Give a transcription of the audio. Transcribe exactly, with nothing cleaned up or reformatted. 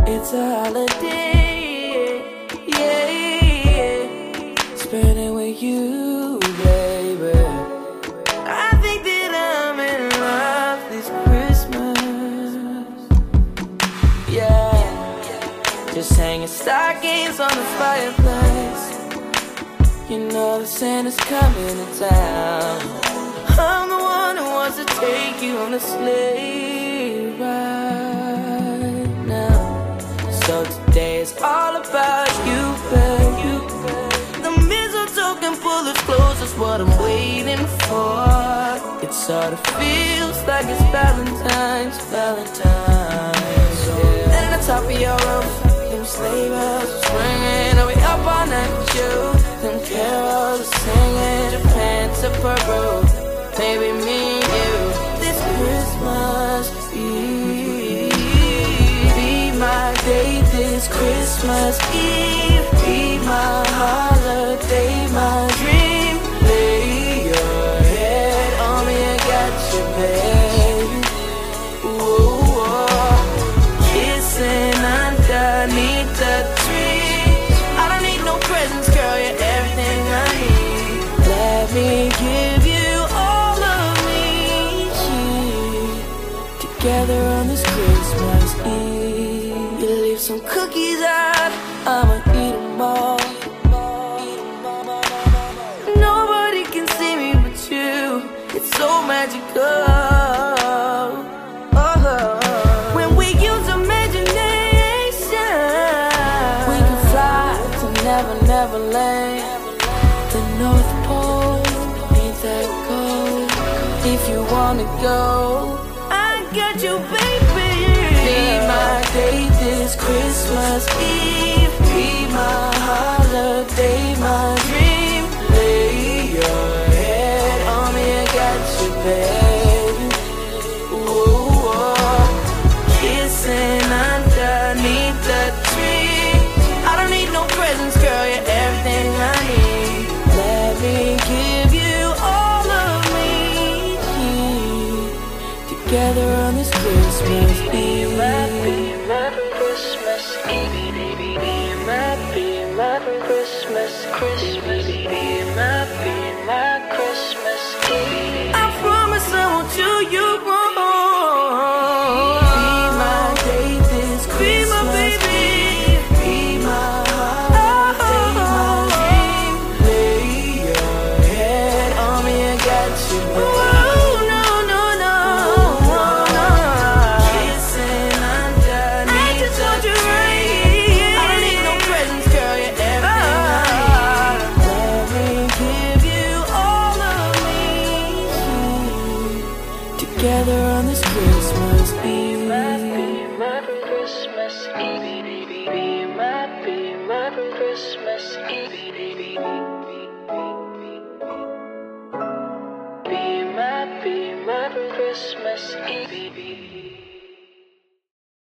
It's a holiday, yeah, yeah. Spending with you, baby. I think that I'm in love this Christmas, yeah. Just hanging stockings on the fireplace. You know the Santa's coming to town. I'm the one who wants to take you on a sleigh ride now. So today is all about you, babe. The mistletoe can pull us close, that's what I'm waiting for. It sort of feels like it's Valentine's, Valentine's, yeah. And on the top of your roof, them sleigh bells are swinging. I'll be up all night with you. Them carols are singing, Japan to Peru. Baby, me and you, this Christmas Eve. Be my day this Christmas Eve. Be my holiday, my dream. Lay your head on me, I got you, babe. Ooh, oh. Kissing underneath the tree. I don't need no presents, girl, you're everything I need. Let me give you all of me, together on this Christmas Eve. You leave some cookies out, I'ma eat them all. Nobody can see me but you, it's so magical. Oh, when we use imagination, we can fly to Never Never Land. The North Pole, ain't that cold? If you wanna go, I got you, baby. Be my day this Christmas Eve. Be my holiday, my dream. Lay your head on me, I got you, baby. Ooh, oh. Kissing underneath the tree. I don't need no presents, girl, you're everything I need. Let me give you all of me, together on this Christmas Eve. Happy, Merry Christmas Eve. Be my, be my Christmas, Christmas. Be my, be my Christmas Eve. I promise I won't do you wrong. Be my day this Christmas Eve. Be my holiday, my dream. Lay your head on me, I got you, babe. Oh, no, no, no, no. Kissing underneath I just want you right here. I don't need no presents, girl, you're everything I need. Let me give you all of me, together on this Christmas Eve. Happy, Merry Christmas Eve. Be my, be my Christmas Eve. Be my, be my Christmas Eve.